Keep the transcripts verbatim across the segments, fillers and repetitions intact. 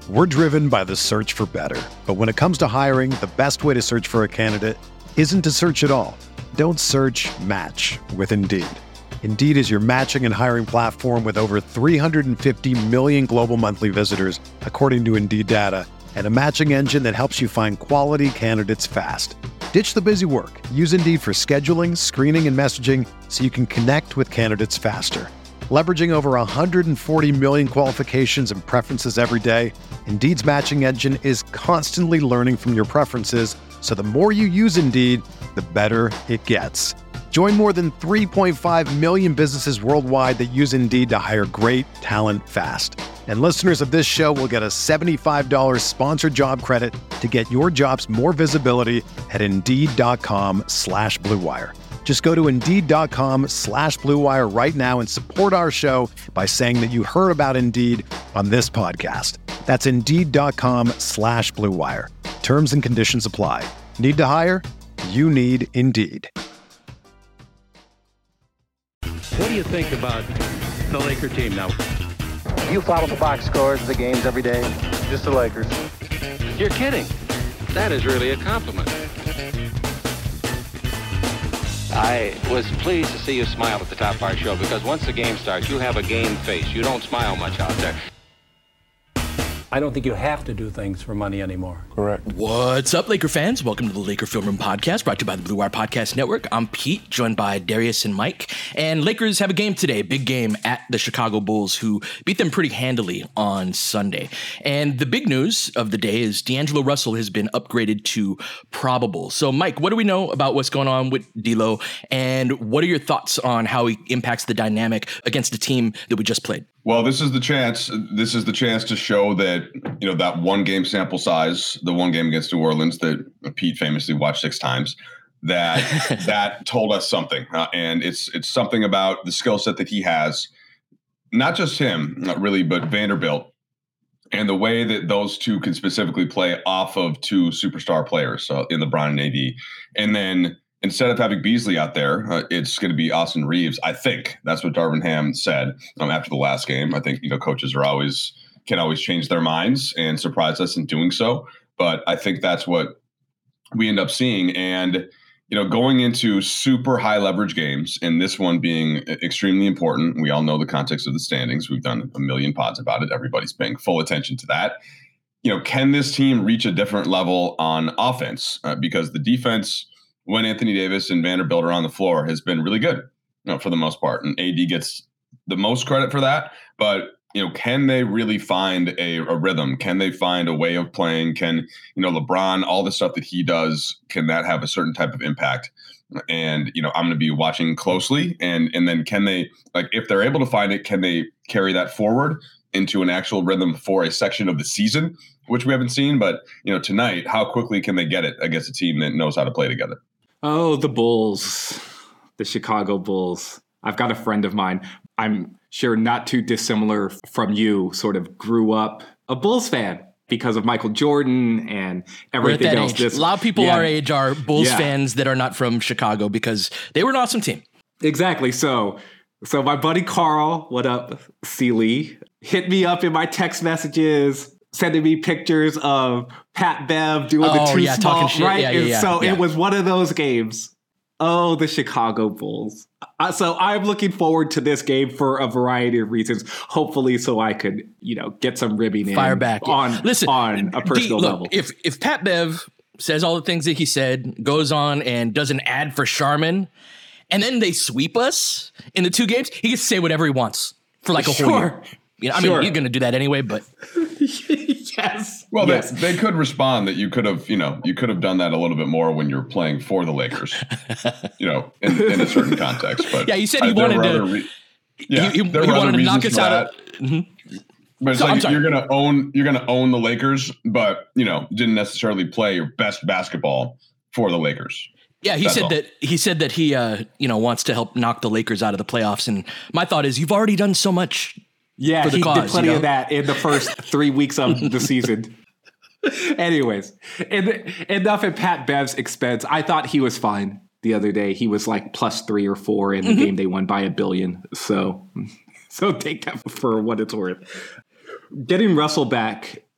We're driven by the search for better. But when it comes to hiring, the best way to search for a candidate isn't to search at all. Don't search, match with Indeed. Indeed is your matching and hiring platform with over three hundred fifty million global monthly visitors, according to Indeed data, and a matching engine that helps you find quality candidates fast. Ditch the busy work. Use Indeed for scheduling, screening, and messaging so you can connect with candidates faster. Leveraging over one hundred forty million qualifications and preferences every day, Indeed's matching engine is constantly learning from your preferences, so the more you use Indeed, the better it gets. Join more than three point five million businesses worldwide that use Indeed to hire great talent fast. And listeners of this show will get a seventy-five dollars sponsored job credit to get your jobs more visibility at Indeed.com slash Blue Wire. Just go to Indeed.com slash Blue Wire right now and support our show by saying that you heard about Indeed on this podcast. That's Indeed.com slash Blue Wire. Terms and conditions apply. Need to hire? You need Indeed. What do you think about the Laker team now? You follow the box scores of the games every day? Just the Lakers. You're kidding. That is really a compliment. I was pleased to see you smile at the top of our show because once the game starts, you have a game face. You don't smile much out there. I don't think you have to do things for money anymore. Correct. What's up, Laker fans? Welcome to the Laker Film Room Podcast, brought to you by the Blue Wire Podcast Network. I'm Pete, joined by Darius and Mike. And Lakers have a game today, big game at the Chicago Bulls, who beat them pretty handily on Sunday. And the big news of the day is D'Angelo Russell has been upgraded to probable. So, Mike, what do we know about what's going on with D'Lo? And what are your thoughts on how he impacts the dynamic against the team that we just played? Well, this is the chance. This is the chance to show that, you know, that one game sample size, the one game against New Orleans that Pete famously watched six times, that that told us something. Uh, and it's it's something about the skill set that he has, not just him, not really, but Vanderbilt, and the way that those two can specifically play off of two superstar players, so in LeBron and A D. And then instead of having Beasley out there, uh, it's going to be Austin Reeves. I think that's what Darvin Ham said um, after the last game. I think, you know, coaches are always can always change their minds and surprise us in doing so. But I think that's what we end up seeing. And, you know, going into super high leverage games, and this one being extremely important. We all know the context of the standings. We've done a million pods about it. Everybody's paying full attention to that. You know, can this team reach a different level on offense? Uh, because the defense, when Anthony Davis and Vanderbilt are on the floor, has been really good, you know, for the most part. And A D gets the most credit for that. But, you know, can they really find a, a rhythm? Can they find a way of playing? Can, you know, LeBron, all the stuff that he does, can that have a certain type of impact? And, you know, I'm going to be watching closely. And, and then can they, like, if they're able to find it, can they carry that forward into an actual rhythm for a section of the season, which we haven't seen? But, you know, tonight, how quickly can they get it against a team that knows how to play together? Oh, the Bulls, the Chicago Bulls. I've got a friend of mine, I'm sure not too dissimilar from you, sort of grew up a Bulls fan because of Michael Jordan and everything We're at that else. Age. This, a lot of people yeah, our age are Bulls yeah. fans that are not from Chicago because they were an awesome team. Exactly. So, so my buddy Carl, what up, Sealy, hit me up in my text messages, sending me pictures of Pat Bev doing oh, the two yeah, small, talking shit. right? Yeah, yeah, yeah, so yeah. it was one of those games. Oh, the Chicago Bulls. Uh, so I'm looking forward to this game for a variety of reasons. Hopefully, so I could, you know, get some ribbing in Fire back on Listen, on a personal D, look, level. If if Pat Bev says all the things that he said, goes on and does an ad for Charmin, and then they sweep us in the two games, he gets to say whatever he wants for like a sure. whole year. You know, I sure. mean, you're going to do that anyway, but yes. Well, yes. They, they could respond that you could have, you know, you could have done that a little bit more when you're playing for the Lakers, you know, in, in a certain context. But yeah, you said he uh, there wanted were to. other re- yeah, he, he, there he were other wanted to knock reasons us for out. that. Of, mm-hmm. But it's So, I'm like sorry. you're gonna own, you're gonna own the Lakers, but you know, didn't necessarily play your best basketball for the Lakers. Yeah, he That's said all. that he said that he, uh, you know, wants to help knock the Lakers out of the playoffs. And my thought is, you've already done so much. Yeah, for the he cause, did plenty you know? of that in the first three weeks of the season. Anyways, en- enough at Pat Bev's expense. I thought he was fine the other day. He was like plus three or four in the Mm-hmm. game they won by a billion. So, so take that for what it's worth. Getting Russell back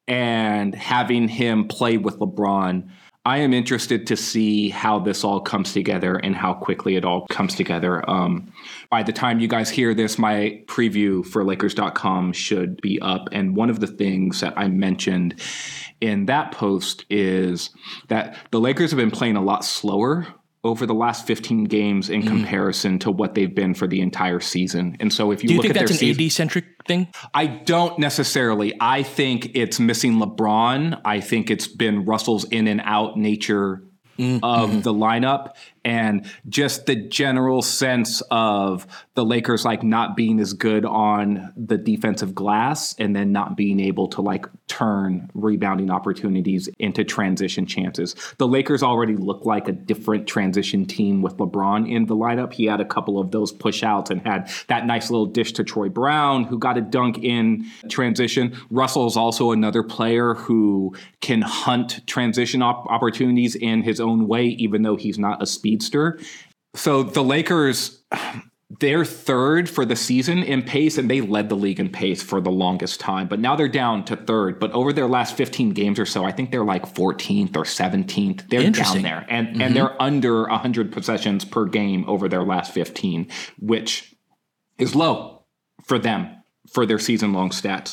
and having him play with LeBron, I am interested to see how this all comes together and how quickly it all comes together. Um, by the time you guys hear this, my preview for Lakers dot com should be up. And one of the things that I mentioned in that post is that the Lakers have been playing a lot slower over the last fifteen games in mm. comparison to what they've been for the entire season. And so if you, Do you look think at that's their an season, A D-centric thing? I don't necessarily. I think it's missing LeBron. I think it's been Russell's in and out nature mm-hmm. of the lineup, and just the general sense of the Lakers like not being as good on the defensive glass and then not being able to like turn rebounding opportunities into transition chances. The Lakers already look like a different transition team with LeBron in the lineup. He had a couple of those push outs and had that nice little dish to Troy Brown, who got a dunk in transition. Russell's also another player who can hunt transition op- opportunities in his own way, even though he's not a speedster. So the Lakers, they're third for the season in pace, and they led the league in pace for the longest time. But now they're down to third. But over their last fifteen games or so, I think they're like fourteenth or seventeenth. They're down there. And, mm-hmm. and they're under one hundred possessions per game over their last fifteen, which is low for them, for their season-long stats.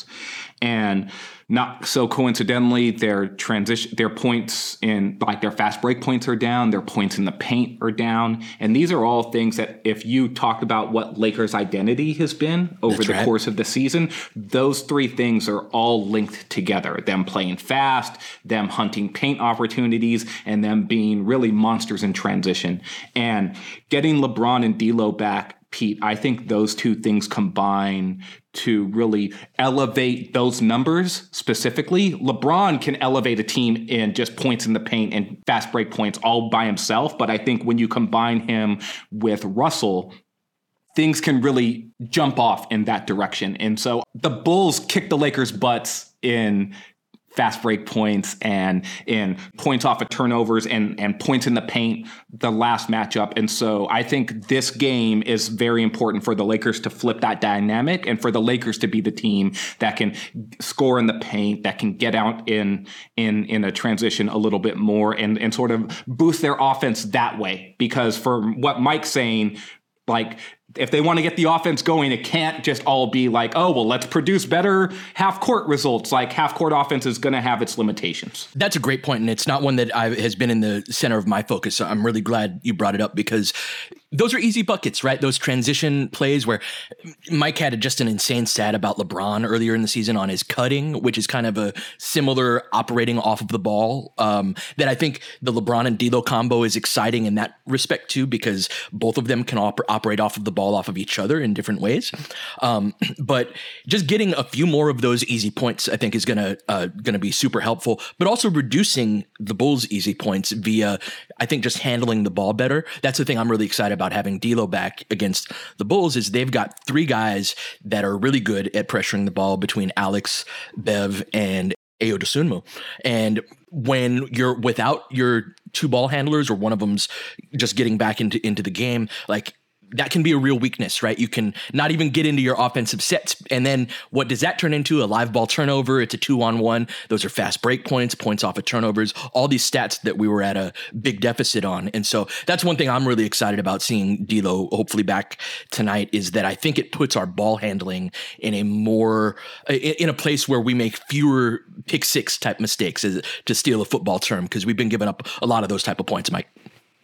And not so coincidentally, their transition, their points in like their fast break points are down. Their points in the paint are down. And these are all things that if you talk about what Lakers' identity has been over That's the right. course of the season, those three things are all linked together. Them playing fast, them hunting paint opportunities, and them being really monsters in transition. And getting LeBron and D'Lo back, Pete, I think those two things combine to really elevate those numbers specifically. LeBron can elevate a team in just points in the paint and fast break points all by himself. But I think when you combine him with Russell, things can really jump off in that direction. And so the Bulls kicked the Lakers' butts in fast break points and in points off of turnovers and, and points in the paint the last matchup. And so I think this game is very important for the Lakers to flip that dynamic and for the Lakers to be the team that can score in the paint, that can get out in in in a transition a little bit more and, and sort of boost their offense that way. Because for what Mike's saying, like, if they want to get the offense going, it can't just all be like, oh, well, let's produce better half-court results. Like, half-court offense is going to have its limitations. That's a great point, and it's not one that I, has been in the center of my focus. So I'm really glad you brought it up because those are easy buckets, right? Those transition plays where Mike had just an insane stat about LeBron earlier in the season on his cutting, which is kind of a similar operating off of the ball um, that I think the LeBron and D'Lo combo is exciting in that respect too, because both of them can op- operate off of the ball off of each other in different ways. Um, but just getting a few more of those easy points, I think is going to uh, going to be super helpful, but also reducing the Bulls' easy points via, I think, just handling the ball better. That's the thing I'm really excited about having D'Lo back against the Bulls is they've got three guys that are really good at pressuring the ball between Alex, Bev, and Ayo Dosunmu. And when you're without your two ball handlers or one of them's just getting back into, into the game, like, that can be a real weakness, right? You can not even get into your offensive sets. And then what does that turn into? A live ball turnover. It's a two on one. Those are fast break points, points off of turnovers, all these stats that we were at a big deficit on. And so that's one thing I'm really excited about seeing D'Lo hopefully back tonight is that I think it puts our ball handling in a more, in a place where we make fewer pick six type mistakes, to steal a football term, because we've been giving up a lot of those type of points, Mike.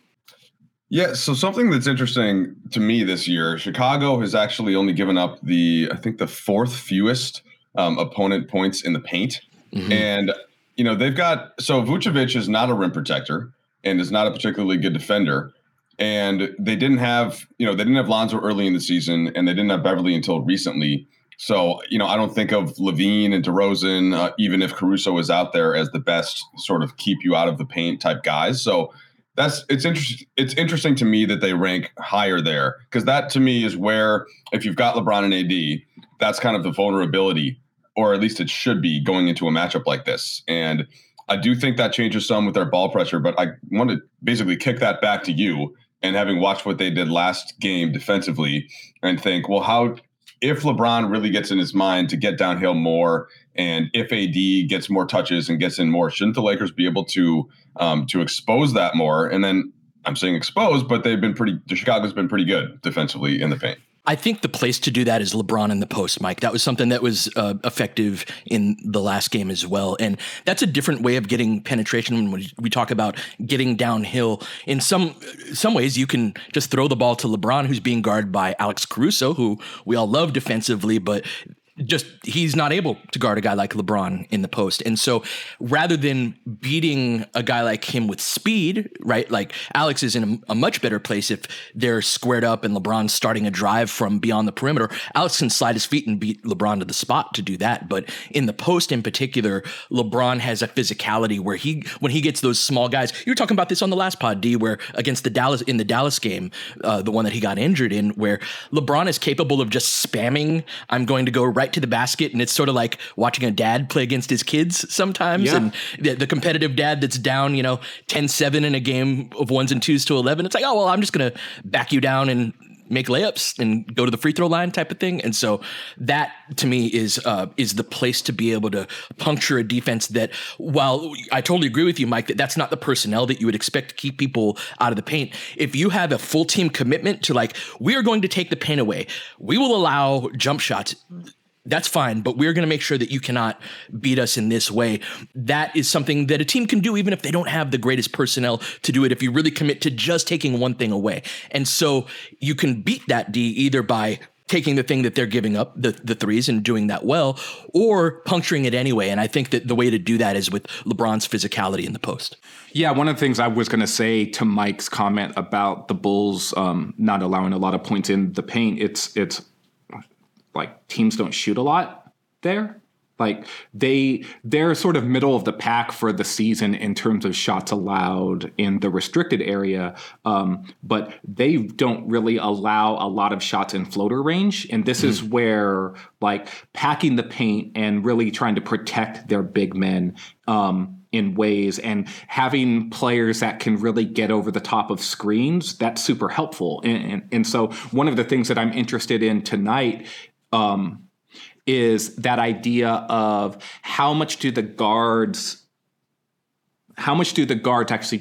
Yeah, so something that's interesting to me this year, Chicago has actually only given up the, I think, the fourth fewest um, opponent points in the paint. Mm-hmm. And, you know, they've got, so Vucevic is not a rim protector and is not a particularly good defender. And they didn't have, you know, they didn't have Lonzo early in the season and they didn't have Beverly until recently. So, you know, I don't think of Levine and DeRozan, uh, even if Caruso is out there, as the best sort of keep you out of the paint type guys. So, That's it's interesting. It's interesting to me that they rank higher there, because that to me is where, if you've got LeBron and A D, that's kind of the vulnerability, or at least it should be going into a matchup like this. And I do think that changes some with their ball pressure, but I want to basically kick that back to you, and having watched what they did last game defensively and think, well, how, if LeBron really gets in his mind to get downhill more, and if A D gets more touches and gets in more, shouldn't the Lakers be able to um, to expose that more? And then I'm saying expose, but they've been pretty. The Chicago's been pretty good defensively in the paint. I think the place to do that is LeBron in the post, Mike. That was something that was uh, effective in the last game as well. And that's a different way of getting penetration when we talk about getting downhill. In some some ways, you can just throw the ball to LeBron, who's being guarded by Alex Caruso, who we all love defensively, but just he's not able to guard a guy like LeBron in the post. And so rather than beating a guy like him with speed, right, like Alex is in a, a much better place if they're squared up and LeBron's starting a drive from beyond the perimeter. Alex can slide his feet and beat LeBron to the spot to do that. But in the post in particular, LeBron has a physicality where he, when he gets those small guys, you were talking about this on the last pod, D, where against the Dallas, in the Dallas game, uh, the one that he got injured in, where LeBron is capable of just spamming, I'm going to go right to the basket, and it's sort of like watching a dad play against his kids sometimes. Yeah. And the, the competitive dad that's down, you know, ten seven in a game of ones and twos to eleven. It's like, oh, well, I'm just going to back you down and make layups and go to the free throw line type of thing. And so that to me is uh, is the place to be able to puncture a defense that, while I totally agree with you, Mike, that that's not the personnel that you would expect to keep people out of the paint. If you have a full team commitment to like, we are going to take the paint away, we will allow jump shots, that's fine, but we're going to make sure that you cannot beat us in this way. That is something that a team can do even if they don't have the greatest personnel to do it, if you really commit to just taking one thing away. And so you can beat that, D, either by taking the thing that they're giving up, the, the threes, and doing that well, or puncturing it anyway. And I think that the way to do that is with LeBron's physicality in the post. Yeah, one of the things I was going to say to Mike's comment about the Bulls um, not allowing a lot of points in the paint, it's it's like teams don't shoot a lot there. Like they, they're sort of middle of the pack for the season in terms of shots allowed in the restricted area. Um, but they don't really allow a lot of shots in floater range. And this mm. is where like packing the paint and really trying to protect their big men um, in ways, and having players that can really get over the top of screens, that's super helpful. And, and, and so one of the things that I'm interested in tonight Um, is that idea of how much do the guards, how much do the guards actually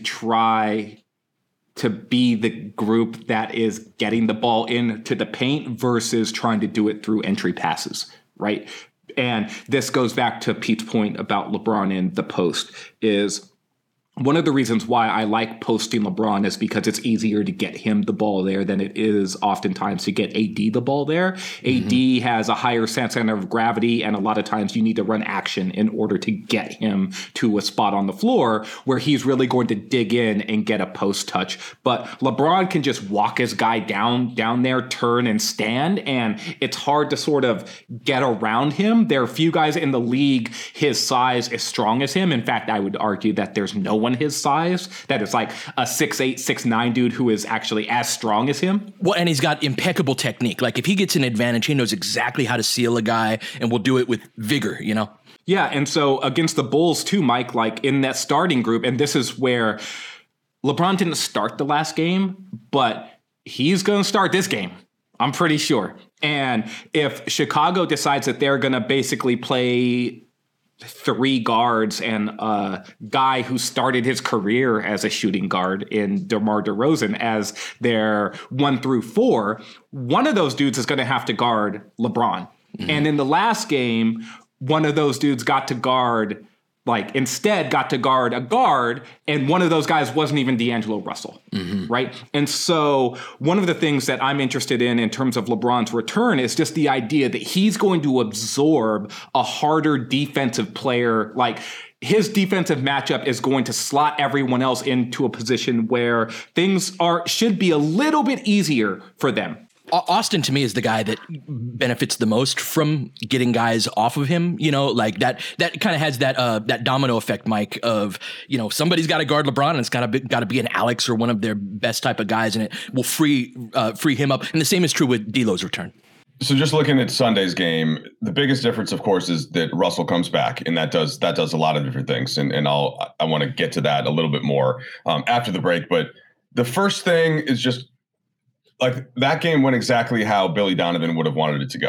try to be the group that is getting the ball into the paint versus trying to do it through entry passes, right? And this goes back to Pete's point about LeBron in the post. Is one of the reasons why I like posting LeBron is because it's easier to get him the ball there than it is oftentimes to get A D the ball there. Mm-hmm. A D has a higher center of gravity, and a lot of times you need to run action in order to get him to a spot on the floor where he's really going to dig in and get a post touch. But LeBron can just walk his guy down, down there, turn and stand, and it's hard to sort of get around him. There are few guys in the league his size as strong as him. In fact, I would argue that there's no one his size that is like a six eight, six nine dude who is actually as strong as him. Well, and he's got impeccable technique. Like if he gets an advantage, he knows exactly how to seal a guy and will do it with vigor, you know? Yeah, and so against the Bulls too, Mike, like in that starting group, and this is where LeBron didn't start the last game, but he's going to start this game. I'm pretty sure. And if Chicago decides that they're going to basically play three guards and a guy who started his career as a shooting guard in DeMar DeRozan as their one through four, one of those dudes is going to have to guard LeBron. Mm-hmm. And in the last game, one of those dudes got to guard, like instead got to guard a guard, and one of those guys wasn't even D'Angelo Russell, mm-hmm. right? And so one of the things that I'm interested in in terms of LeBron's return is just the idea that he's going to absorb a harder defensive player. Like his defensive matchup is going to slot everyone else into a position where things are should be a little bit easier for them. Austin, to me, is the guy that benefits the most from getting guys off of him. You know, like that, that kind of has that, uh, that domino effect, Mike, of, you know, somebody's got to guard LeBron and it's got to be, got to be an Alex or one of their best type of guys, and it will free, uh, free him up. And the same is true with D'Lo's return. So just looking at Sunday's game, the biggest difference, of course, is that Russell comes back, and that does, that does a lot of different things. And, and I'll, I want to get to that a little bit more, um, after the break. But the first thing is just, like that game went exactly how Billy Donovan would have wanted it to go.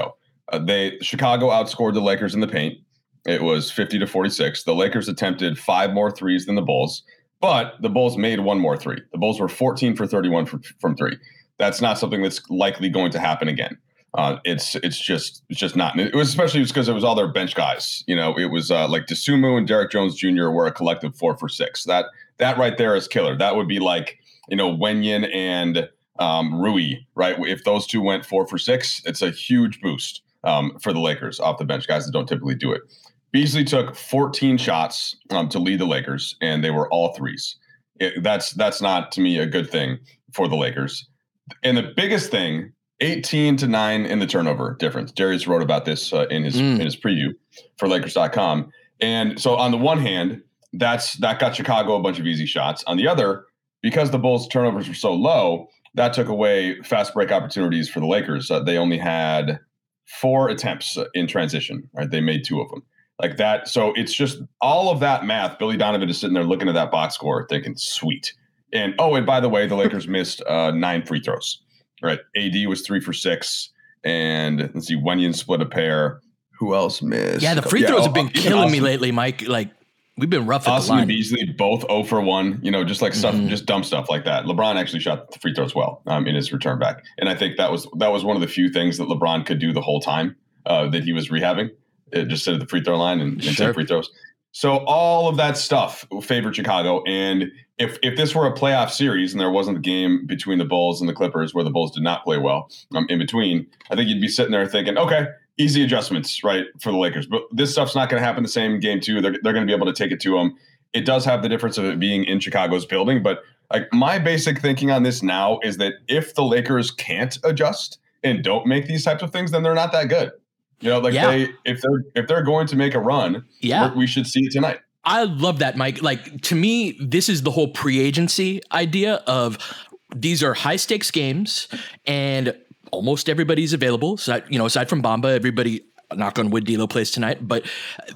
Uh, they Chicago outscored the Lakers in the paint. It was fifty to forty-six. The Lakers attempted five more threes than the Bulls, but the Bulls made one more three. The Bulls were fourteen for thirty-one from, from three. That's not something that's likely going to happen again. Uh, it's it's just it's just not. It was especially because it was all their bench guys. You know, it was uh, like Dosunmu and Derrick Jones Junior were a collective four for six. That that right there is killer. That would be like, you know, Wenyen and um, Rui, right? If those two went four for six, it's a huge boost um, for the Lakers off the bench, guys that don't typically do it. Beasley took fourteen shots um, to lead the Lakers, and they were all threes. It, that's that's not, to me, a good thing for the Lakers. And the biggest thing, eighteen to nine in the turnover difference. Darius wrote about this uh, in his mm. in his preview for Lakers dot com. And so on the one hand, that's that got Chicago a bunch of easy shots. On the other, because the Bulls' turnovers were so low, that took away fast break opportunities for the Lakers. Uh, they only had four attempts in transition. Right, they made two of them. Like that. So it's just all of that math. Billy Donovan is sitting there looking at that box score thinking, sweet. And, oh, and by the way, the Lakers missed uh, nine free throws. Right. A D was three for six. And let's see, Wenyen split a pair. Who else missed? Yeah, the free throws yeah, have been uh, killing Austin, me lately, Mike. Like, we've been rough at Austin the line. and Beasley both zero for one, you know, just like stuff, mm-hmm. just dumb stuff like that. LeBron actually shot the free throws well um, in his return back. And I think that was that was one of the few things that LeBron could do the whole time uh, that he was rehabbing. It just sit at the free throw line and, and sure. take free throws. So all of that stuff favored Chicago. And if if this were a playoff series and there wasn't a game between the Bulls and the Clippers where the Bulls did not play well um, in between, I think you'd be sitting there thinking, okay, easy adjustments, right, for the Lakers. But this stuff's not going to happen the same game two. They're, they're going to be able to take it to them. It does have the difference of it being in Chicago's building. But like my basic thinking on this now is that if the Lakers can't adjust and don't make these types of things, then they're not that good. You know, like yeah. they if they're if they're going to make a run, yeah. we should see it tonight. I love that, Mike. Like, to me, this is the whole pre-agency idea of these are high stakes games and almost everybody's available. So, you know, aside from Bamba, everybody, knock on wood, D'Lo plays tonight. But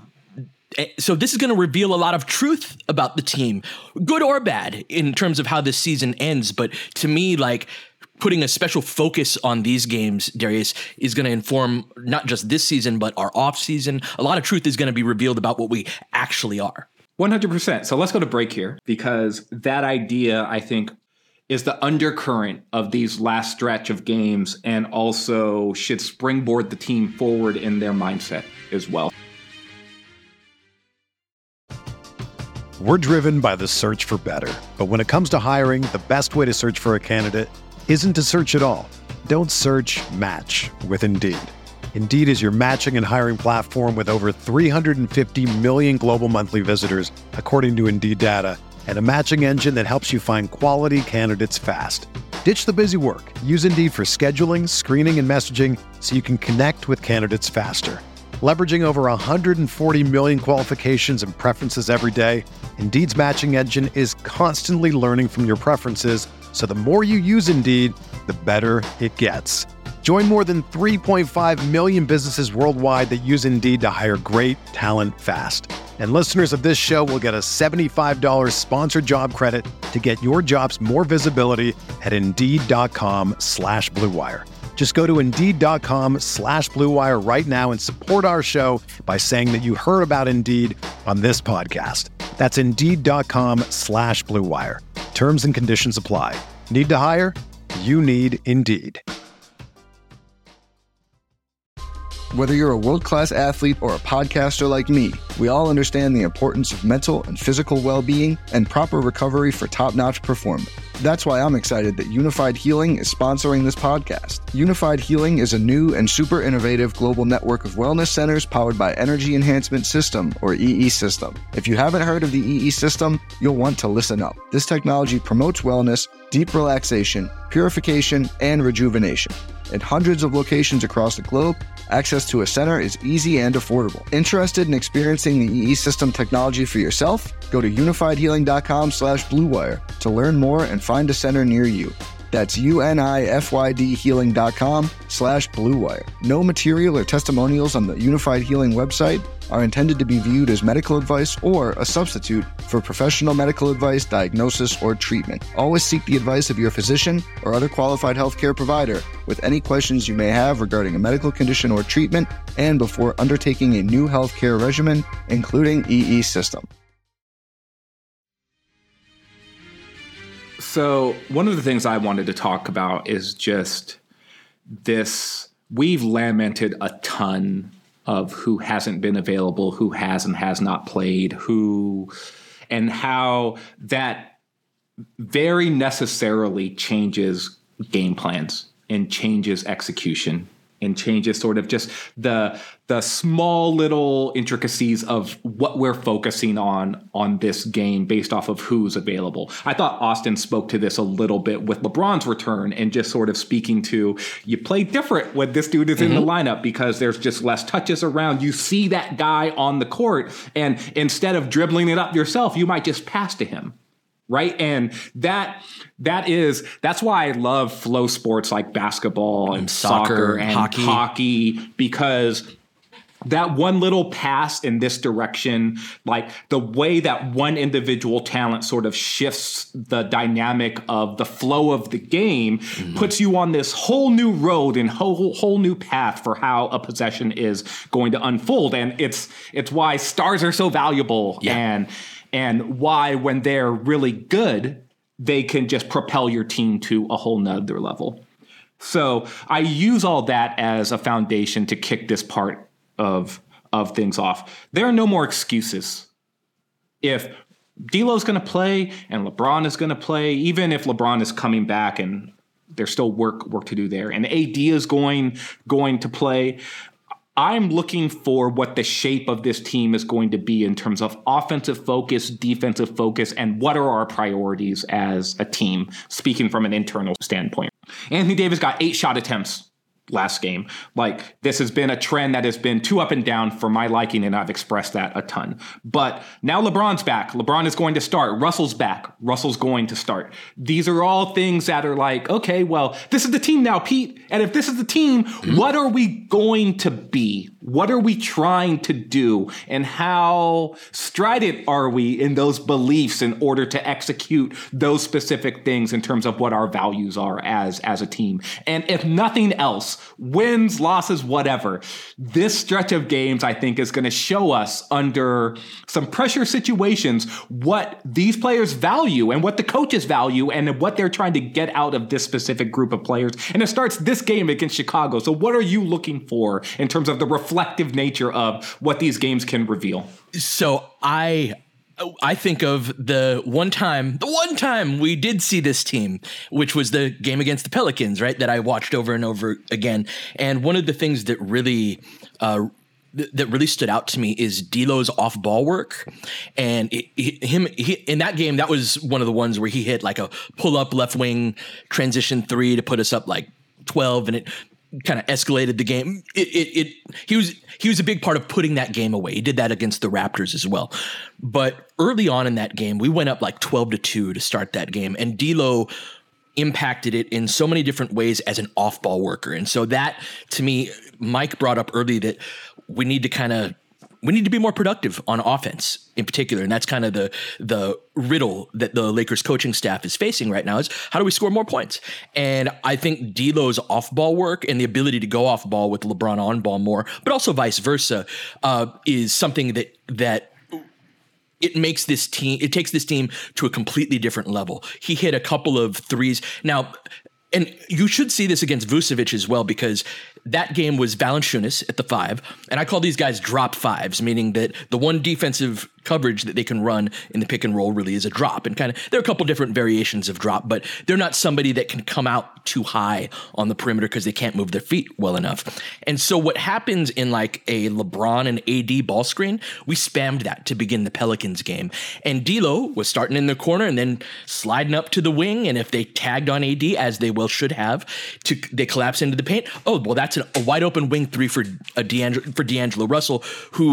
so this is going to reveal a lot of truth about the team, good or bad, in terms of how this season ends. But to me, like, putting a special focus on these games, Darius, is going to inform not just this season, but our off season. A lot of truth is going to be revealed about what we actually are. one hundred percent. So let's go to break here, because that idea, I think, is the undercurrent of these last stretch of games and also should springboard the team forward in their mindset as well. We're driven by the search for better. But when it comes to hiring, the best way to search for a candidate isn't to search at all. Don't search, match with Indeed. Indeed is your matching and hiring platform with over three hundred fifty million global monthly visitors, according to Indeed data, and a matching engine that helps you find quality candidates fast. Ditch the busy work. Use Indeed for scheduling, screening, and messaging so you can connect with candidates faster. Leveraging over one hundred forty million qualifications and preferences every day, Indeed's matching engine is constantly learning from your preferences, so the more you use Indeed, the better it gets. Join more than three point five million businesses worldwide that use Indeed to hire great talent fast. And listeners of this show will get a seventy-five dollars sponsored job credit to get your jobs more visibility at Indeed.com slash Blue Wire. Just go to Indeed.com slash Blue Wire right now and support our show by saying that you heard about Indeed on this podcast. That's Indeed.com slash Blue Wire. Terms and conditions apply. Need to hire? You need Indeed. Whether you're a world-class athlete or a podcaster like me, we all understand the importance of mental and physical well-being and proper recovery for top-notch performance. That's why I'm excited that Unified Healing is sponsoring this podcast. Unified Healing is a new and super innovative global network of wellness centers powered by Energy Enhancement System, or E E System. If you haven't heard of the E E System, you'll want to listen up. This technology promotes wellness, deep relaxation, purification, and rejuvenation. At hundreds of locations across the globe, access to a center is easy and affordable. Interested in experiencing the E E System technology for yourself? Go to unifiedhealing.com slash bluewire to learn more and find a center near you. That's U-N-I-F-Y-D healing.com slash bluewire. No material or testimonials on the Unified Healing website are intended to be viewed as medical advice or a substitute for professional medical advice, diagnosis, or treatment. Always seek the advice of your physician or other qualified healthcare provider with any questions you may have regarding a medical condition or treatment and before undertaking a new healthcare regimen, including E E system. So one of the things I wanted to talk about is just this. We've lamented a ton of who hasn't been available, who has and has not played, who, and how that very necessarily changes game plans and changes execution and changes sort of just the the small little intricacies of what we're focusing on on this game based off of who's available. I thought Austin spoke to this a little bit with LeBron's return and just sort of speaking to, you play different when this dude is mm-hmm. in the lineup because there's just less touches around. You see that guy on the court, and instead of dribbling it up yourself, you might just pass to him. Right. And that that is that's why I love flow sports like basketball and, and soccer, soccer and hockey. hockey, because that one little pass in this direction, like the way that one individual talent sort of shifts the dynamic of the flow of the game, mm-hmm. puts you on this whole new road and whole whole new path for how a possession is going to unfold. And it's it's why stars are so valuable. Yeah. and And why, when they're really good, they can just propel your team to a whole nother level. So I use all that as a foundation to kick this part of, of things off. There are no more excuses. If D'Lo's going to play and LeBron is going to play, even if LeBron is coming back and there's still work work to do there, and A D is going going to play, I'm looking for what the shape of this team is going to be in terms of offensive focus, defensive focus, and what are our priorities as a team, speaking from an internal standpoint. Anthony Davis got eight shot attempts last game. Like, this has been a trend that has been too up and down for my liking, and I've expressed that a ton. But now LeBron's back. LeBron is going to start. Russell's back. Russell's going to start. These are all things that are like, okay, well, this is the team now, Pete. And if this is the team, mm-hmm. what are we going to be? What are we trying to do? And how strident are we in those beliefs in order to execute those specific things in terms of what our values are as, as a team? And if nothing else, wins, losses, whatever, this stretch of games, I think, is going to show us under some pressure situations what these players value and what the coaches value and what they're trying to get out of this specific group of players. And it starts this game against Chicago. So what are you looking for in terms of the reflective nature of what these games can reveal? So I... I think of the one time, the one time we did see this team, which was the game against the Pelicans, right? That I watched over and over again. And one of the things that really, uh, th- that really stood out to me is D'Lo's off ball work. And it, it, him he, in that game, that was one of the ones where he hit like a pull up left wing transition three to put us up like twelve, and it kind of escalated the game. It, it, it, he was, he was a big part of putting that game away. He did that against the Raptors as well. But early on in that game, we went up like twelve to two to start that game. And D'Lo impacted it in so many different ways as an off ball worker. And so that, to me, Mike brought up early that we need to kind of, we need to be more productive on offense in particular. And that's kind of the the riddle that the Lakers coaching staff is facing right now is how do we score more points? And I think D'Lo's off-ball work and the ability to go off-ball with LeBron on-ball more, but also vice versa, uh, is something that that it makes this team, it takes this team to a completely different level. He hit a couple of threes. Now, and you should see this against Vucevic as well, because that game was Valanciunas at the five, and I call these guys drop fives, meaning that the one defensive coverage that they can run in the pick and roll really is a drop. And kind of there are a couple different variations of drop, but they're not somebody that can come out too high on the perimeter because they can't move their feet well enough. And so what happens in like a LeBron and A D ball screen, we spammed that to begin the Pelicans game. And D'Lo was starting in the corner and then sliding up to the wing. And if they tagged on A D, as they well should have, to they collapse into the paint. Oh, well, that's an, a wide open wing three for a D'Angelo, for D'Angelo Russell, who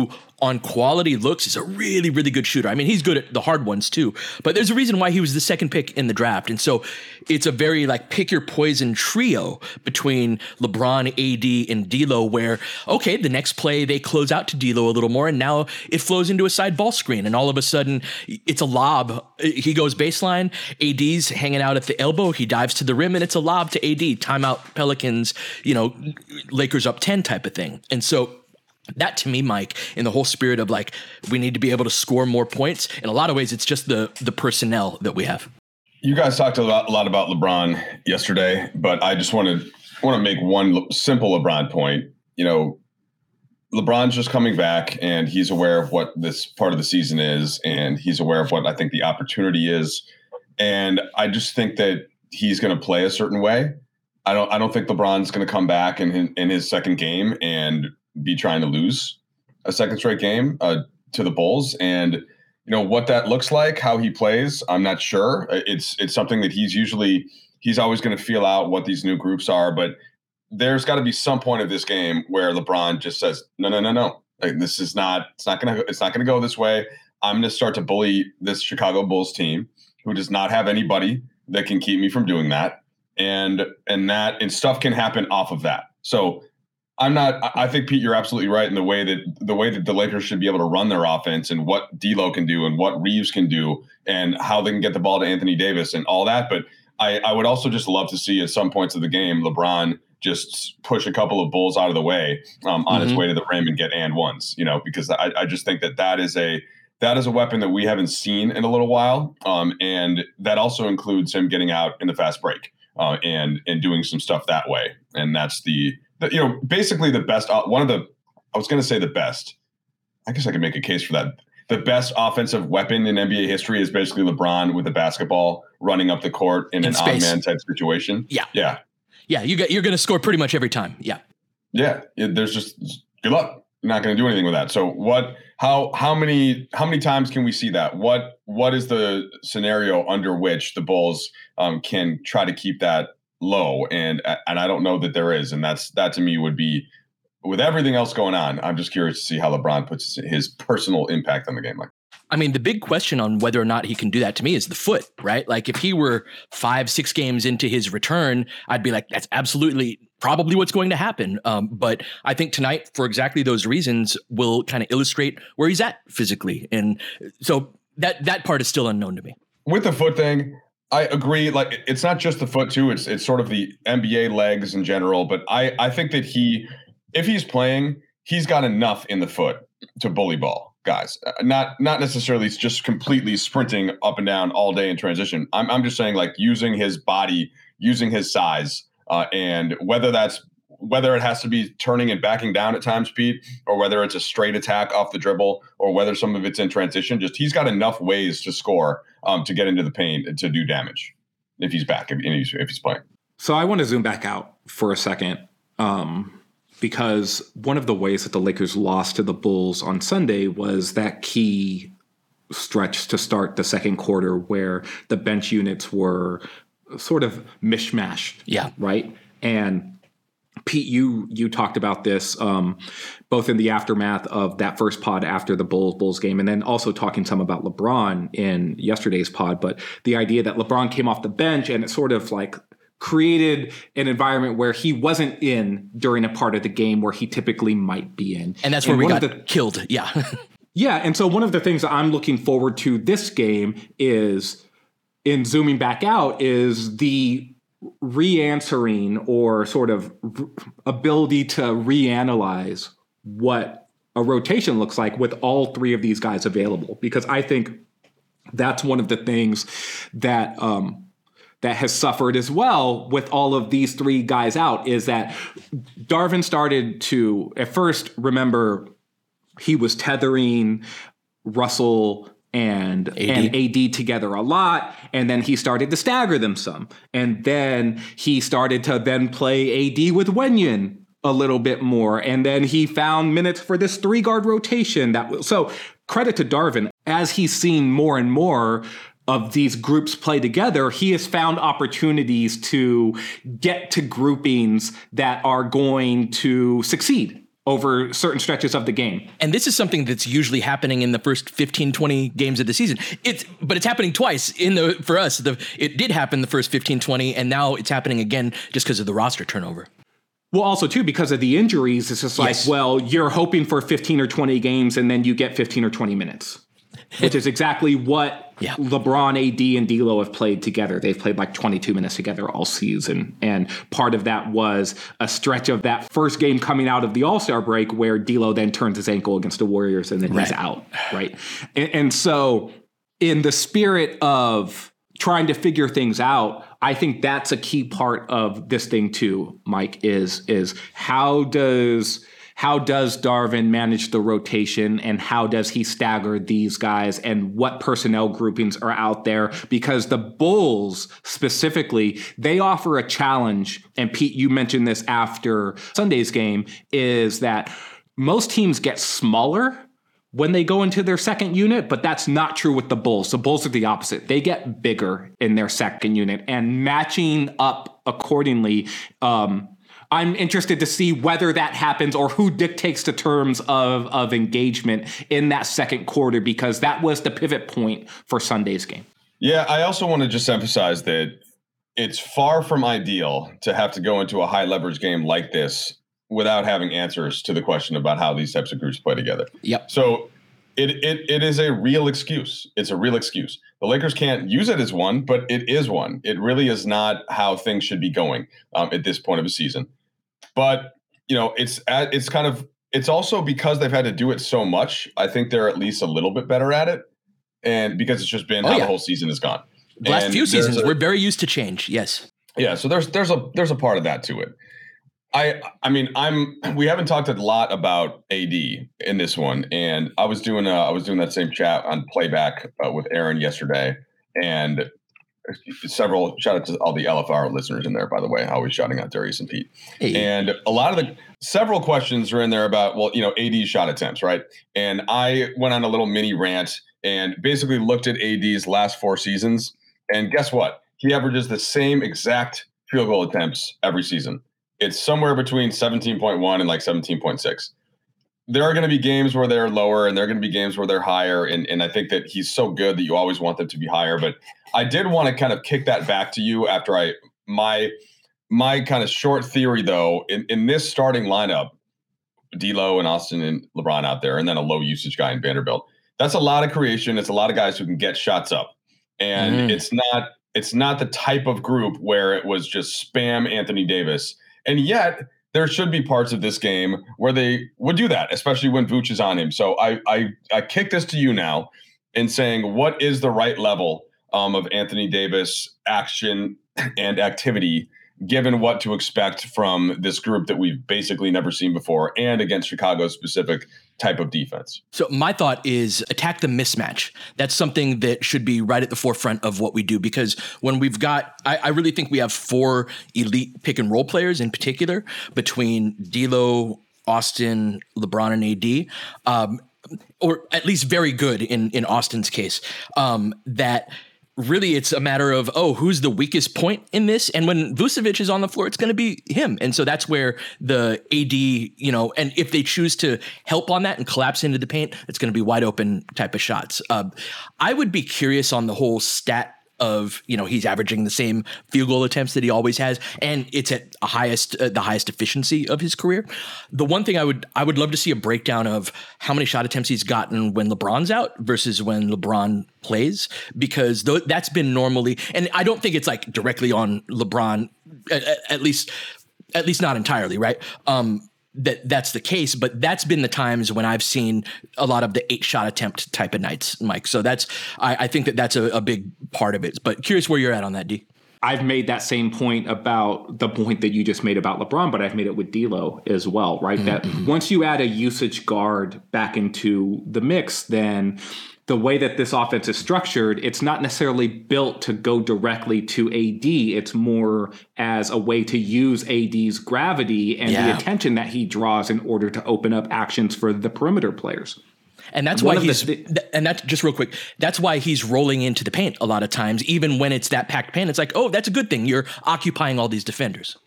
on quality looks is a really, really good shooter. I mean, he's good at the hard ones too, but there's a reason why he was the second pick in the draft. And so it's a very like pick your poison trio between LeBron, A D, and D'Lo, where, okay, the next play they close out to D'Lo a little more, and now it flows into a side ball screen, and all of a sudden it's a lob. He goes baseline, A D's hanging out at the elbow, he dives to the rim, and it's a lob to A D. Timeout Pelicans, you know, Lakers up ten type of thing. And so that to me, Mike, in the whole spirit of like, we need to be able to score more points. In a lot of ways, it's just the the personnel that we have. You guys talked a lot, a lot about LeBron yesterday, but I just want to want to make one simple LeBron point. You know, LeBron's just coming back, and he's aware of what this part of the season is, and he's aware of what I think the opportunity is. And I just think that he's going to play a certain way. I don't I don't think LeBron's going to come back in in his second game and be trying to lose a second straight game uh, to the Bulls. And, you know, what that looks like, how he plays, I'm not sure. It's it's something that he's usually, he's always going to feel out what these new groups are. But there's got to be some point of this game where LeBron just says, no, no, no, no. Like, this is not, it's not going to, it's not going to go this way. I'm going to start to bully this Chicago Bulls team who does not have anybody that can keep me from doing that. And, and that, and stuff can happen off of that. So I'm not, I think, Pete, you're absolutely right in the way that the way that the Lakers should be able to run their offense and what D'Lo can do and what Reeves can do and how they can get the ball to Anthony Davis and all that. But I, I would also just love to see at some points of the game, LeBron just push a couple of Bulls out of the way um, on mm-hmm. his way to the rim and get and ones, you know, because I, I just think that that is a, that is a weapon that we haven't seen in a little while. Um, and that also includes him getting out in the fast break uh, and, and doing some stuff that way. And that's the, you know, basically the best, one of the, I was going to say the best, I guess I could make a case for that. The best offensive weapon in N B A history is basically LeBron with the basketball running up the court in, in an odd man type situation. Yeah. Yeah. Yeah. You got, you're going to score pretty much every time. Yeah. Yeah. There's just good luck. You're not going to do anything with that. So what, how, how many, how many times can we see that? What, what is the scenario under which the Bulls um, can try to keep that low? And and I don't know that there is. And that's that to me would be, with everything else going on, I'm just curious to see how LeBron puts his personal impact on the game. Like, I mean, the big question on whether or not he can do that to me is the foot, right? Like if he were five, six games into his return, I'd be like, that's absolutely probably what's going to happen. Um, but I think tonight, for exactly those reasons, will kind of illustrate where he's at physically. And so that that part is still unknown to me. With the foot thing, I agree. Like, it's not just the foot too. It's it's sort of the N B A legs in general. But I, I think that he, if he's playing, he's got enough in the foot to bully ball guys. Not not necessarily just completely sprinting up and down all day in transition. I'm I'm just saying, like, using his body, using his size, uh, and whether that's whether it has to be turning and backing down at times, Pete, or whether it's a straight attack off the dribble, or whether some of it's in transition. Just he's got enough ways to score um, to get into the paint and to do damage if he's back, if he's, if he's playing. So I want to zoom back out for a second um, because one of the ways that the Lakers lost to the Bulls on Sunday was that key stretch to start the second quarter where the bench units were sort of mishmashed. Yeah. Right. And Pete, you you talked about this um, both in the aftermath of that first pod after the Bulls Bulls game, and then also talking some about LeBron in yesterday's pod. But the idea that LeBron came off the bench and it sort of like created an environment where he wasn't in during a part of the game where he typically might be in, and that's where and we got the, killed. Yeah, yeah. And so one of the things that I'm looking forward to this game is, in zooming back out, is the re-answering or sort of ability to reanalyze what a rotation looks like with all three of these guys available. Because I think that's one of the things that um, that has suffered as well with all of these three guys out, is that Darvin started to, at first, remember, he was tethering Russell and A D. and A D together a lot, and then he started to stagger them some. And then he started to then play A D with Wenyen a little bit more, and then he found minutes for this three-guard rotation. That So credit to Darvin. As he's seen more and more of these groups play together, he has found opportunities to get to groupings that are going to succeed. over certain stretches of the game. And this is something that's usually happening in the first fifteen, twenty games of the season. It's, but it's happening twice in the, for us. The, it did happen the first fifteen, twenty, and now it's happening again just because of the roster turnover. Well, also, too, because of the injuries, it's just like, yes. well, you're hoping for fifteen or twenty games, and then you get fifteen or twenty minutes, which is exactly what yeah. LeBron, A D, and D'Lo have played together. They've played like twenty-two minutes together all season, and part of that was a stretch of that first game coming out of the All-Star break where D'Lo then turns his ankle against the Warriors, and then right. he's out, right? And, and so in the spirit of trying to figure things out, I think that's a key part of this thing too, Mike, is is how does how does Darvin manage the rotation, and how does he stagger these guys, and what personnel groupings are out there? Because the Bulls specifically, they offer a challenge, and Pete, you mentioned this after Sunday's game, is that most teams get smaller when they go into their second unit, but that's not true with the Bulls. The Bulls are the opposite. They get bigger in their second unit, and matching up accordingly. Um, I'm interested to see whether that happens or who dictates the terms of, of engagement in that second quarter, because that was the pivot point for Sunday's game. Yeah, I also want to just emphasize that it's far from ideal to have to go into a high leverage game like this without having answers to the question about how these types of groups play together. Yep. So it it it is a real excuse. It's a real excuse. The Lakers can't use it as one, but it is one. It really is not how things should be going um, at this point of the season. But, you know, it's it's kind of it's also because they've had to do it so much. I think they're at least a little bit better at it. And because it's just been oh, how yeah. the whole season has gone. The last and few seasons, a, we're very used to change. Yes. Yeah. So there's there's a there's a part of that to it. I I mean, I'm we haven't talked a lot about A D in this one, and I was doing uh, I was doing that same chat on playback uh, with Aaron yesterday, and several shout out to all the L F R listeners in there, by the way, always shouting out Darius and Pete. Hey. And a lot of the several questions are in there about, well, you know, A D shot attempts, right? And I went on a little mini rant and basically looked at A D's last four seasons, and guess what? He averages the same exact field goal attempts every season. It's somewhere between seventeen point one and like seventeen point six. There are going to be games where they're lower, and there are going to be games where they're higher. And, and I think that he's so good that you always want them to be higher. But I did want to kind of kick that back to you after I my my kind of short theory, though, in, in this starting lineup, D'Lo and Austin and LeBron out there, and then a low usage guy in Vanderbilt. That's a lot of creation. It's a lot of guys who can get shots up. And mm. it's not it's not the type of group where it was just spam Anthony Davis. And yet there should be parts of this game where they would do that, especially when Vooch is on him. So I I, I kick this to you now in saying, what is the right level um, of Anthony Davis action and activity, given what to expect from this group that we've basically never seen before, and against Chicago's specific type of defense? So my thought is attack the mismatch. That's something that should be right at the forefront of what we do, because when we've got, I, I really think we have four elite pick and roll players in particular between D'Lo, Austin, LeBron, and A D, um, or at least very good in, in Austin's case, um, that really it's a matter of, oh, who's the weakest point in this? And when Vucevic is on the floor, it's going to be him. And so that's where the A D, you know, and if they choose to help on that and collapse into the paint, it's going to be wide open type of shots. Uh, I would be curious on the whole stat of, you know, he's averaging the same field goal attempts that he always has, and it's at a highest, uh, the highest efficiency of his career. The one thing I would, I would love to see a breakdown of how many shot attempts he's gotten when LeBron's out versus when LeBron plays, because th- that's been normally, and I don't think it's like directly on LeBron, at, at least, at least not entirely, right? Um, that that's the case, but that's been the times when I've seen a lot of the eight shot attempt type of nights, Mike. So that's, I, I think that that's a, a big part of it, but curious where you're at on that, D. I've made that same point about the point that you just made about LeBron, but I've made it with D'Lo as well, right? Mm-hmm. That once you add a usage guard back into the mix, then the way that this offense is structured, it's not necessarily built to go directly to A D. It's more as a way to use A D's gravity and yeah. the attention that he draws in order to open up actions for the perimeter players. And that's One why he's, the, th- and that's just real quick. That's why he's rolling into the paint a lot of times, even when it's that packed paint. It's like, oh, that's a good thing. You're occupying all these defenders.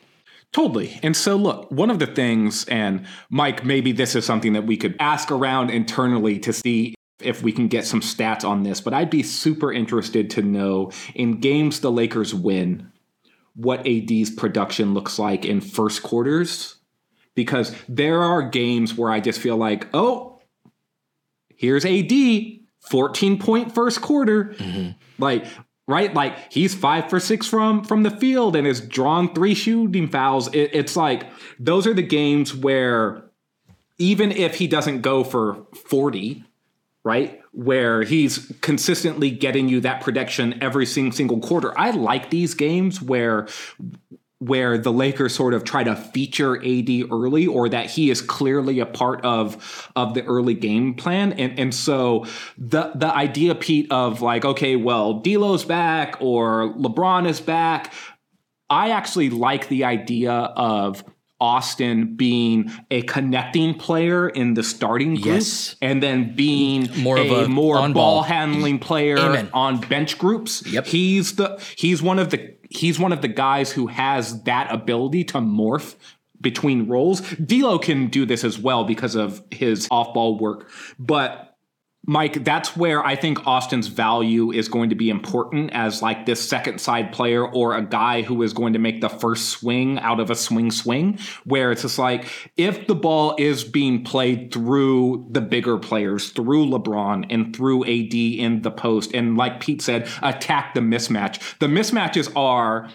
Totally. And so, look, one of the things, and Mike, maybe this is something that we could ask around internally to see if we can get some stats on this, but I'd be super interested to know in games the Lakers win, what A D's production looks like in first quarters, because there are games where I just feel like, oh, here's A D, fourteen point first quarter. Mm-hmm. Like, right? Like he's five for six from, from the field and has drawn three shooting fouls. It, it's like, those are the games where even if he doesn't go for forty, right, where he's consistently getting you that production every single, single quarter. I like these games where where the Lakers sort of try to feature A D early, or that he is clearly a part of of the early game plan. And and so the the idea, Pete, of like, okay, well, D'Lo's back or LeBron is back. I actually like the idea of Austin being a connecting player in the starting group, yes, and then being more a, of a more ball, ball handling player Amen. on bench groups. Yep. He's the he's one of the he's one of the guys who has that ability to morph between roles. D'Lo can do this as well because of his off-ball work, but Mike, that's where I think Austin's value is going to be important as like this second side player, or a guy who is going to make the first swing out of a swing swing, where it's just like, if the ball is being played through the bigger players, through LeBron and through A D in the post, and like Pete said, attack the mismatch. The mismatches are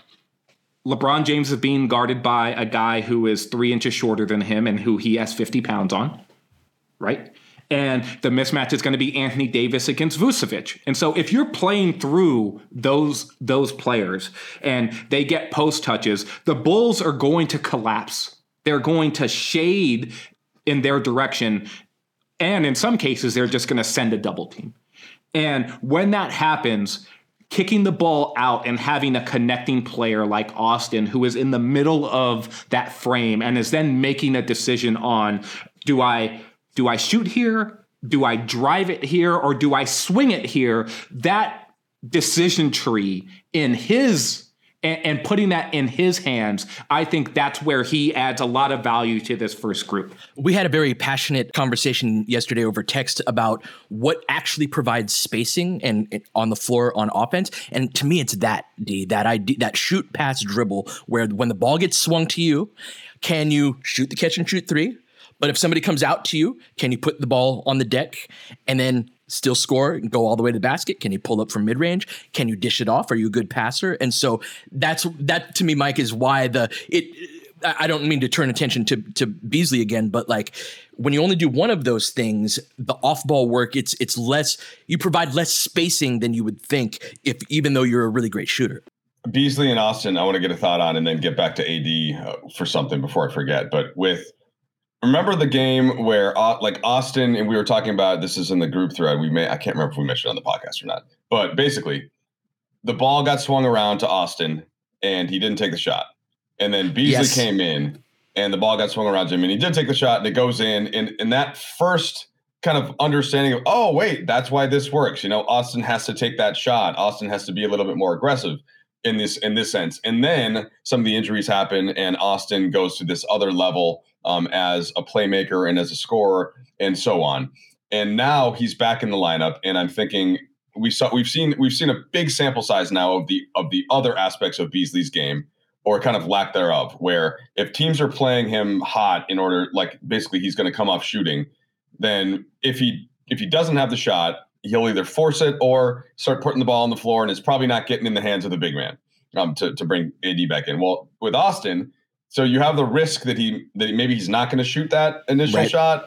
LeBron James is being guarded by a guy who is three inches shorter than him and who he has fifty pounds on, right? And the mismatch is going to be Anthony Davis against Vucevic. And so if you're playing through those those players and they get post touches, the Bulls are going to collapse. They're going to shade in their direction. And in some cases, they're just going to send a double team. And when that happens, kicking the ball out and having a connecting player like Austin, who is in the middle of that frame and is then making a decision on, do I... Do I shoot here? Do I drive it here? Or do I swing it here? That decision tree in his and, and putting that in his hands, I think that's where he adds a lot of value to this first group. We had a very passionate conversation yesterday over text about what actually provides spacing and, and on the floor on offense. And to me, it's that, D, that idea, that shoot, pass, dribble, where when the ball gets swung to you, can you shoot the catch and shoot three? But if somebody comes out to you, can you put the ball on the deck and then still score and go all the way to the basket? Can you pull up from mid-range? Can you dish it off? Are you a good passer? And so that's that to me, Mike, is why the it. I don't mean to turn attention to to Beasley again, but like when you only do one of those things, the off-ball work, it's it's less. You provide less spacing than you would think, if even though you're a really great shooter. Beasley and Austin, I want to get a thought on, and then get back to A D uh, for something before I forget. But with Remember the game where uh, like Austin, and we were talking about, this is in the group thread. We may, I can't remember if we mentioned it on the podcast or not, but basically the ball got swung around to Austin and he didn't take the shot. And then Beasley yes. came in and the ball got swung around to him and he did take the shot and it goes in. And, and that first kind of understanding of, oh, wait, that's why this works. You know, Austin has to take that shot. Austin has to be a little bit more aggressive in this, in this sense. And then some of the injuries happen and Austin goes to this other level Um, as a playmaker and as a scorer and so on. And now he's back in the lineup. And I'm thinking we saw we've seen we've seen a big sample size now of the of the other aspects of Beasley's game, or kind of lack thereof, where if teams are playing him hot in order, like basically he's going to come off shooting, then if he if he doesn't have the shot, he'll either force it or start putting the ball on the floor, and it's probably not getting in the hands of the big man um, to to bring A D back in. Well, with Austin, so you have the risk that he that maybe he's not going to shoot that initial right. shot,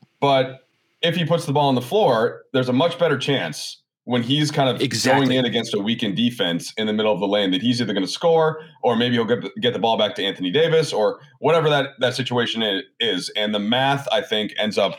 but if he puts the ball on the floor, there's a much better chance when he's kind of exactly. going in against a weakened defense in the middle of the lane that he's either going to score or maybe he'll get, get the ball back to Anthony Davis or whatever that, that situation is. And the math, I think, ends up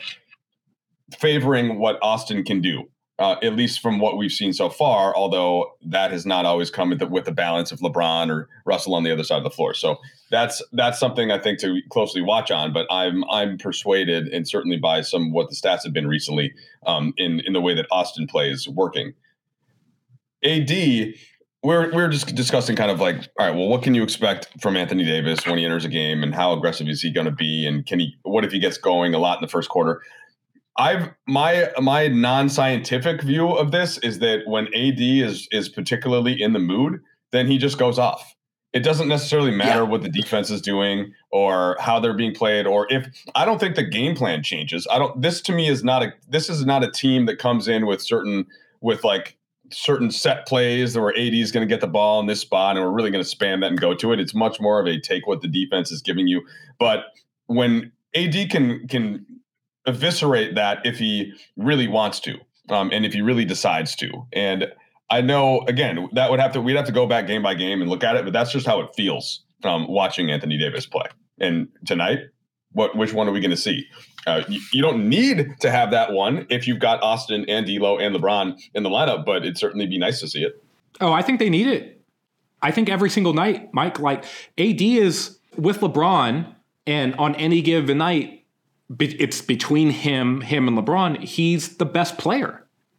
favoring what Austin can do. Uh, at least from what we've seen so far, although that has not always come with the, with the balance of LeBron or Russell on the other side of the floor. So that's that's something I think to closely watch on. But I'm I'm persuaded, and certainly by some what the stats have been recently, um, in in the way that Austin plays working. A D, we're we're just discussing kind of like, all right, well, what can you expect from Anthony Davis when he enters a game, and how aggressive is he going to be, and can he? What if he gets going a lot in the first quarter? I've my my non-scientific view of this is that when A D is is particularly in the mood, then he just goes off. It doesn't necessarily matter yeah. what the defense is doing or how they're being played, or if I don't think the game plan changes. I don't. This to me is not a. This is not a team that comes in with certain with like certain set plays where A D is going to get the ball in this spot and we're really going to spam that and go to it. It's much more of a take what the defense is giving you. But when A D can can eviscerate that if he really wants to, um, and if he really decides to, and I know, again, that would have to, we'd have to go back game by game and look at it, but that's just how it feels from watching Anthony Davis play. And tonight, what, which one are we going to see? Uh, you, you don't need to have that one if you've got Austin and D'Lo and LeBron in the lineup, but it'd certainly be nice to see it. Oh, I think they need it. I think every single night, Mike, like A D is with LeBron, and on any given night, it's between him, him and LeBron. He's the best player.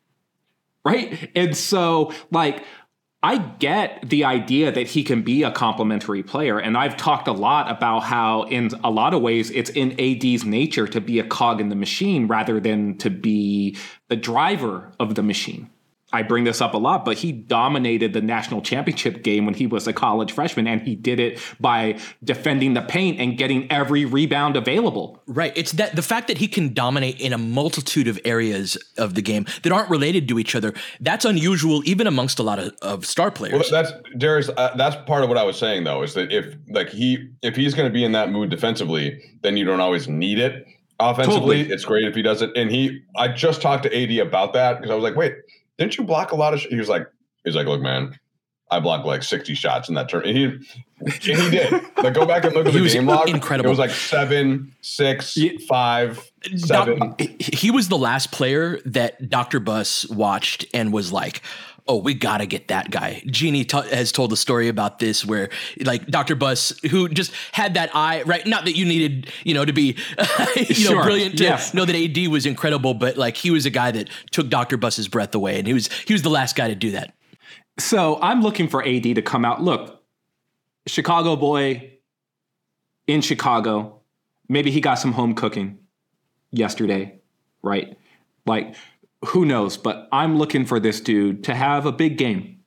Right. And so, like, I get the idea that he can be a complementary player. And I've talked a lot about how, in a lot of ways, it's in A D's nature to be a cog in the machine rather than to be the driver of the machine. I bring this up a lot, but he dominated the national championship game when he was a college freshman, and he did it by defending the paint and getting every rebound available. Right. It's that the fact that he can dominate in a multitude of areas of the game that aren't related to each other. That's unusual, even amongst a lot of, of star players. Well, that's Darius. Uh, that's part of what I was saying, though, is that if like he if he's going to be in that mood defensively, then you don't always need it offensively. Totally. It's great if he does it. And he, I just talked to A D about that because I was like, wait. Didn't you block a lot of? Sh-? He was like, he's like, look, man, I blocked like sixty shots in that turn. And he, and he did. Like, go back and look at the game log. Incredible. It was like seven, six, yeah. five, seven. Doc, he was the last player that Doctor Buss watched and was like, oh, we got to get that guy. Jeannie t- has told a story about this where like Doctor Buss, who just had that eye, right? Not that you needed, you know, to be, you sure. know, brilliant to yes. know that A D was incredible, but like he was a guy that took Doctor Buss's breath away, and he was, he was the last guy to do that. So I'm looking for A D to come out. Look, Chicago boy in Chicago, maybe he got some home cooking yesterday, right? Like, who knows? But I'm looking for this dude to have a big game.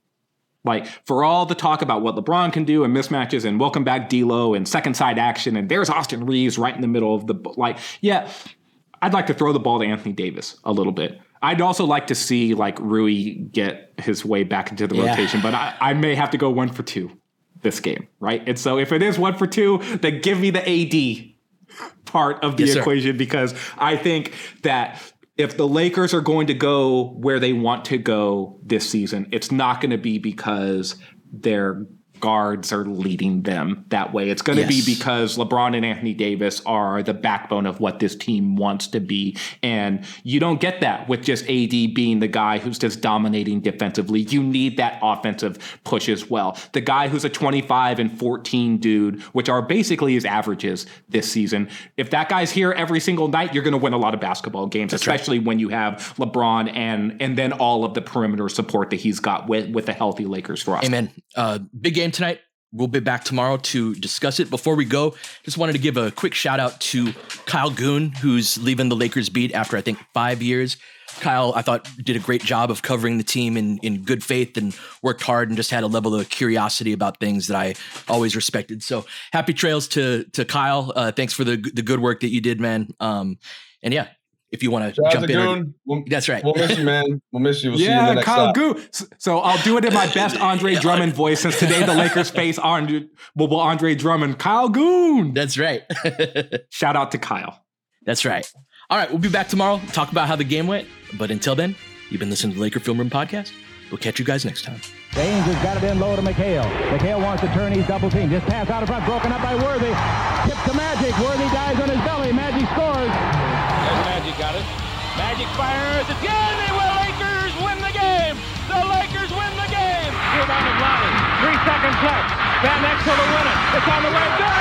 Like, for all the talk about what LeBron can do and mismatches and welcome back D'Lo and second side action, and there's Austin Reeves right in the middle of the, like, yeah, I'd like to throw the ball to Anthony Davis a little bit. I'd also like to see, like, Rui get his way back into the yeah. rotation, but I, I may have to go one for two this game, right? And so if it is one for two, then give me the A D part of the yes, equation, sir. Because I think that if the Lakers are going to go where they want to go this season, it's not going to be because they're guards are leading them that way. It's going to yes. be because LeBron and Anthony Davis are the backbone of what this team wants to be. And you don't get that with just A D being the guy who's just dominating defensively. You need that offensive push as well. The guy who's a twenty-five and fourteen dude, which are basically his averages this season. If that guy's here every single night, you're going to win a lot of basketball games, That's especially right. when you have LeBron and and then all of the perimeter support that he's got with, with a healthy Lakers roster. Amen. Uh, big game tonight. We'll be back tomorrow to discuss it. Before we go, just wanted to give a quick shout out to Kyle Goon, who's leaving the Lakers beat after, I think, five years. Kyle, I thought, did a great job of covering the team in, in good faith and worked hard and just had a level of curiosity about things that I always respected. So happy trails to to Kyle. Uh, thanks for the the good work that you did, man. Um, and yeah. If you want to jump in. Or, we'll, that's right. We'll miss you, man. We'll miss you. We'll yeah, see you in the next Kyle stop. Goon. So I'll do it in my best Andre Drummond voice since today the Lakers face Andre, well, Andre Drummond. Kyle Goon. That's right. Shout out to Kyle. That's right. All right, we'll be back tomorrow. Talk about how the game went. But until then, you've been listening to the Laker Film Room Podcast. We'll catch you guys next time. James has got it in low to McHale. McHale wants to turn. He's double teamed. Just pass out in front. Broken up by Worthy. Tip to Magic. Worthy dies on his belly. Magic scores. There's Magic got it. Magic fires again. They will. Lakers win the game. The Lakers win the game. Rebound of Lonnie. Three seconds left. Van Exel to win it. It's on the way. Good.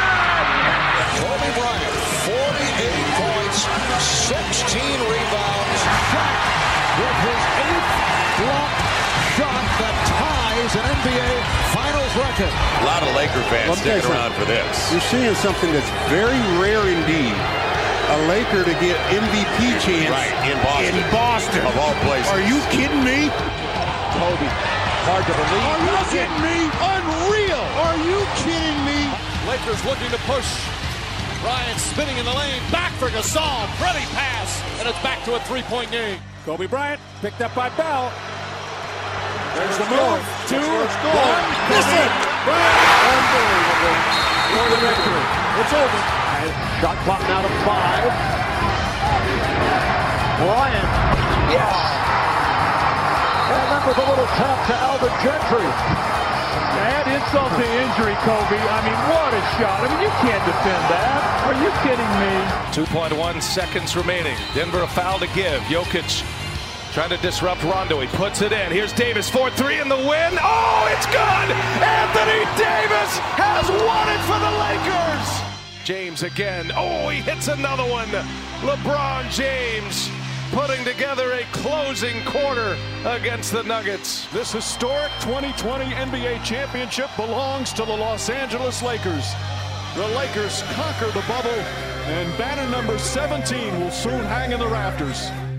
Kobe Bryant, forty-eight points, sixteen rebounds. Shot with his eighth block shot that ties ties an N B A Finals record. A lot of Laker fans sticking around for this. You're seeing something that's very rare indeed. A Laker to get M V P chance right, in Boston. In Boston. Of all places. Are you kidding me? Kobe, hard to believe. Are you kidding me? Unreal. Are you kidding me? Lakers looking to push. Bryant spinning in the lane. Back for Gasol. Pretty pass. And it's back to a three-point game. Kobe Bryant picked up by Bell. There's the move. Two, one. Miss it. Unbelievable. For the victory. It's over. Shot clock now to five. Bryant. Yes. And that was a little tap to Alvin Gentry. Add insult to injury, Kobe. I mean, what a shot. I mean, you can't defend that. Are you kidding me? two point one seconds remaining. Denver a foul to give. Jokic trying to disrupt Rondo. He puts it in. Here's Davis, four three in the win. Oh, it's good! Anthony Davis has won it for the Lakers! James again. Oh, he hits another one. LeBron James putting together a closing quarter against the Nuggets. This historic twenty twenty N B A championship belongs to the Los Angeles Lakers. The Lakers conquer the bubble, and banner number seventeen will soon hang in the rafters.